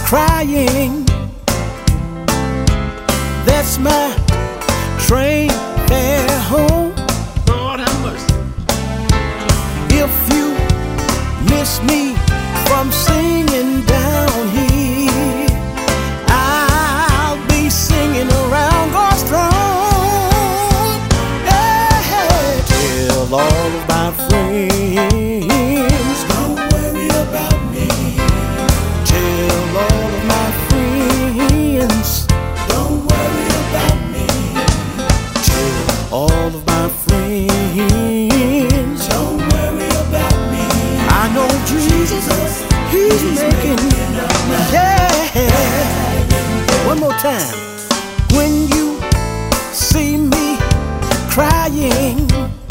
crying. That's my train fare home. Lord have mercy. If you miss me from singing down here, I'll be singing around God's throne. Yeah. Tell all of my friends, don't worry about me. Tell all of my friends, don't worry about me. Tell all of my friends, don't worry about me. I know Jesus, He's making, yeah. One more time. When you see me crying,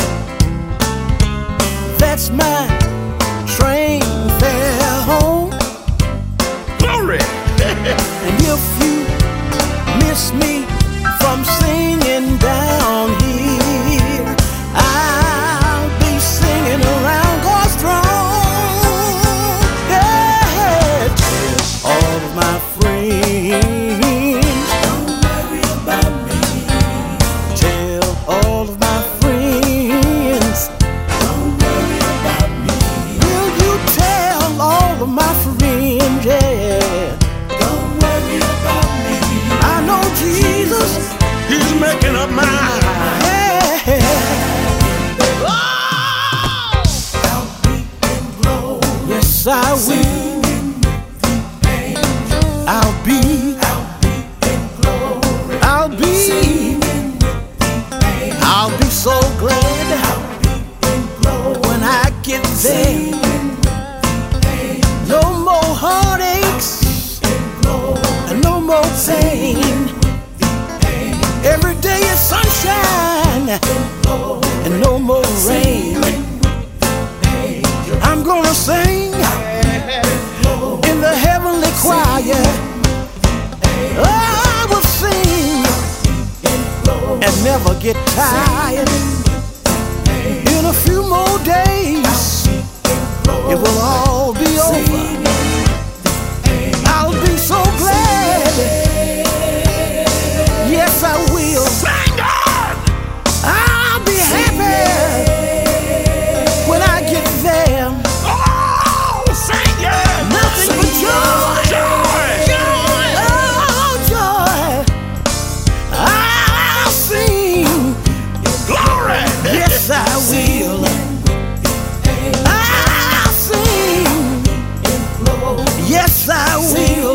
that's my train fare home. Glory. And if you miss me from singing down here, I'll be singing around God's throne. Yeah. Tell all of my friends, don't worry about me. Tell all of my friends, don't worry about me. Will you tell all of my friends, yeah, don't worry about me. I know Jesus, He's making up my mind. yeah. I'll be in glory. Yes, I will. I'll be in glory. I'll be so glad when I get there. No more heartaches and no more pain. Every day is sunshine and no more rain. I'm gonna sing in the heavenly choir. I will sing and never get tired. In a few more days, it will all be over. I'll be so glad. Yes, I will. Thank God. I'll be happy when I get there. Oh, sing it. Nothing but joy. Joy. Oh, joy. I'll sing. Glory. Yes, I will. I'll sing. Yes, I will.